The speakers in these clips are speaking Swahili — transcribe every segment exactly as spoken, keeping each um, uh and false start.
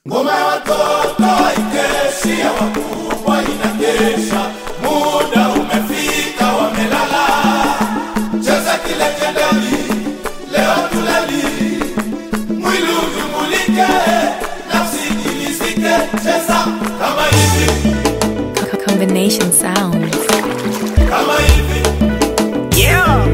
Ngoma ya watoto ikeshi ya wakubwa inakesha, muda umefika wamelala. Cheza kile kendali, leo tulali, mwili uvimulike, nafsi ilizike. Cheza kama hivi, combination sound kama hivi, yeah.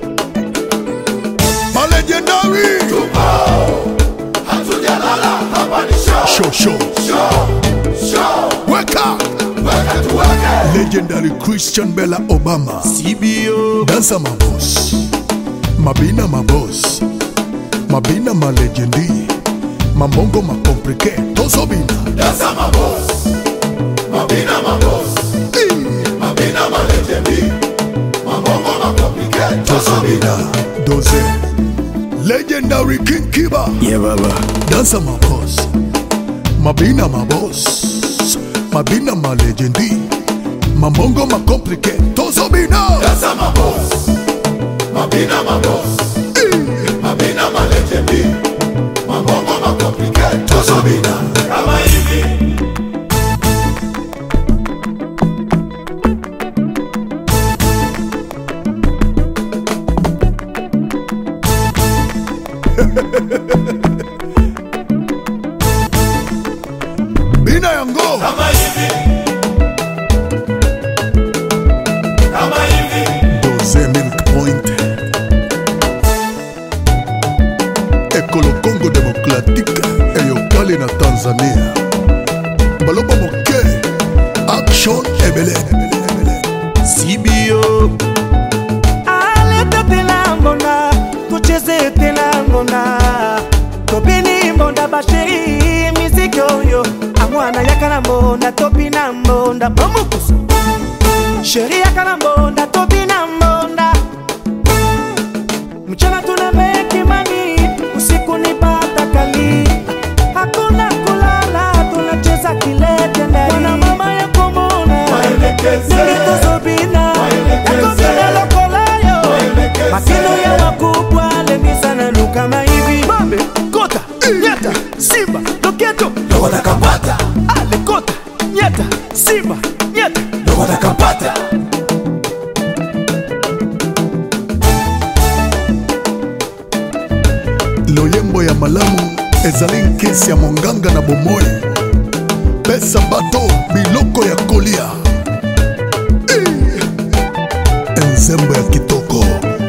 My legendary tupao, hatujalala, hapa ni show. Show, show, Show, show, weka weka tuweke. legendary Christian Bella Obama, C B O dansa my boss, Mabina my boss, Mabina my legendi, Mambongo my complicate, Tosobina, Dansa my boss, Mabina my boss, Mabina my legendi, Mambongo my complicate, Tosobina, Doze, legendary King Kiba, yeah baba, dansa my boss, Mabina my boss, Mabina my legendi, Mambongo my complicate, Tosobina, Dansa my boss, Mabina my boss, Mabina my legendi, Mambongo my complicate, Tosobina. Kama hivi, Bina yango, kama hivi, kama hivi, Doze Milk Point, Ekolo Congo Democratique, Eyokali na Tanzania, Baloba Moke, Action Ebele, C B O Aleta tena mbona, tucheze tena mbona, topini mbonda basheri miziki oyo, amwana yakana mbonda topina mbonda bomukusa, sheri yakana mbonda topina mbonda, mchana tunameki mani, usiku ni pata kali, hakuna kulala, tunacheza kilete ndani, wana mama ya kumona, waelekeze, nilito Sobina, waelekeze, yakobina lokolayo, waelekeze. makino ya wakubwa lemisa na lukama hivi Mambe, kota, nyeta, simba, loketo Ndo watakapata, Ale kota, nyeta, simba, nyeta ndo watakapata. Loyembo ya malamu, ezali nkesi ya monganga na bomoi, pesa bato, biloko ya kolia, enzembo ya kitoko.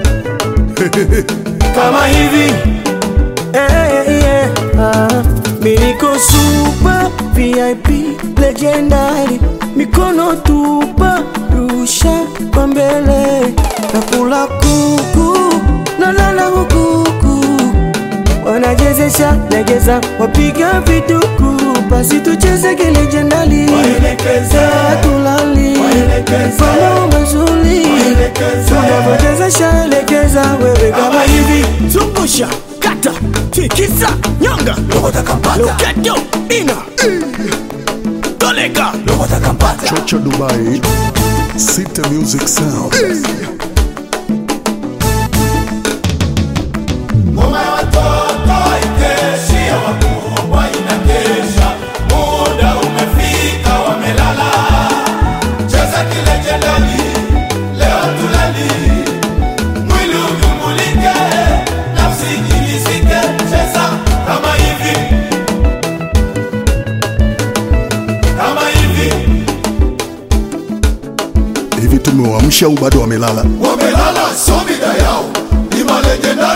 Kama hivi eh, yeah, ah. Miniko super V I P legendary, mikono tupa, rusha kwa mbele, nakula kuku, nalala hukuku, wanajezesha legeza, wapiga vituku, basi tucheze kilegendary, Waelekeze, tulali waelekeze, mama mazuri, waelekeze. tunavyochezesha legeza, wewe kama Kama hivi, zungusha, kata, tikisa, nyonga, ndo watakapata, loketo, ina, toleka, ndo watakapata. Chocha Dubai, City Music Sound. Ngoma ya watoto ikeshi ya wakubwa inakesha, muda umefika wamelala. Cheza kilegendari, leo tulali, mwili uvimulike, nafsi ilizike. Cheza kama hivi, kama hivi, Hivi tumewamsha au bado wamelala? wamelala so mida yao, ni malegendari.